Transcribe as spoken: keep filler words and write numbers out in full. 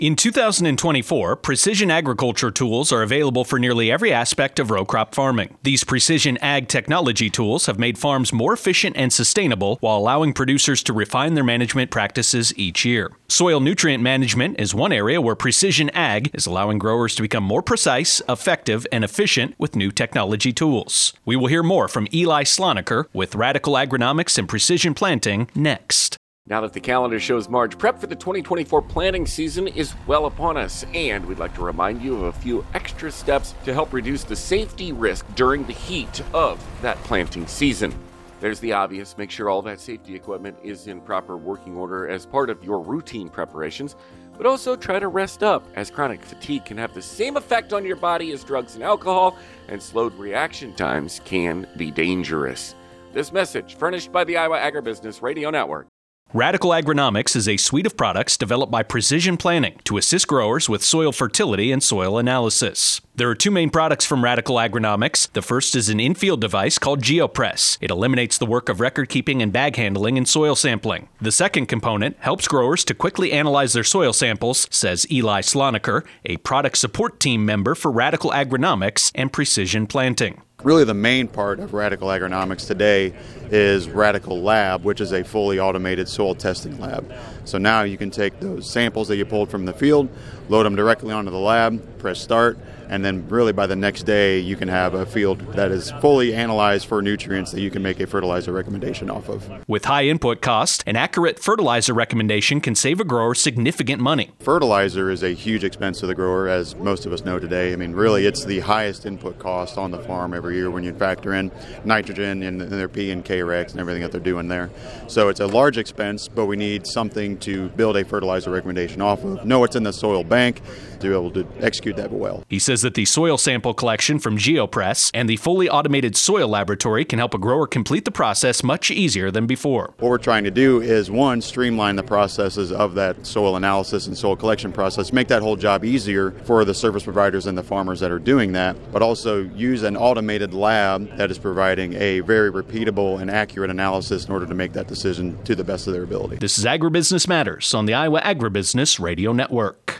In two thousand twenty-four, precision agriculture tools are available for nearly every aspect of row crop farming. These precision ag technology tools have made farms more efficient and sustainable while allowing producers to refine their management practices each year. Soil nutrient management is one area where precision ag is allowing growers to become more precise, effective, and efficient with new technology tools. We will hear more from Eli Slonaker with Radical Agronomics and Precision Planting next. Now that the calendar shows March, prep for the twenty twenty-four planting season is well upon us, and we'd like to remind you of a few extra steps to help reduce the safety risk during the heat of that planting season. There's the obvious: make sure all that safety equipment is in proper working order as part of your routine preparations, but also try to rest up, as chronic fatigue can have the same effect on your body as drugs and alcohol, and slowed reaction times can be dangerous. This message furnished by the Iowa Agribusiness Radio Network. Radical Agronomics is a suite of products developed by Precision Planting to assist growers with soil fertility and soil analysis. There are two main products from Radical Agronomics. The first is an in-field device called GeoPress. It eliminates the work of record keeping and bag handling in soil sampling. The second component helps growers to quickly analyze their soil samples, says Eli Slonaker, a product support team member for Radical Agronomics and Precision Planting. Really, the main part of Radical Agronomics today is Radical Lab, which is a fully automated soil testing lab. So now you can take those samples that you pulled from the field, load them directly onto the lab, press start, and then really by the next day you can have a field that is fully analyzed for nutrients that you can make a fertilizer recommendation off of. With high input cost, an accurate fertilizer recommendation can save a grower significant money. Fertilizer is a huge expense to the grower, as most of us know today. I mean, really, it's the highest input cost on the farm every year when you factor in nitrogen and their P and K Rex and everything that they're doing there. So it's a large expense, but we need something to build a fertilizer recommendation off of, know what's in the soil bank, to be able to execute that well. He says that the soil sample collection from GeoPress and the fully automated soil laboratory can help a grower complete the process much easier than before. What we're trying to do is, one, streamline the processes of that soil analysis and soil collection process, make that whole job easier for the service providers and the farmers that are doing that, but also use an automated lab that is providing a very repeatable and accurate analysis in order to make that decision to the best of their ability. This is Agribusiness Matters on the Iowa Agribusiness Radio Network.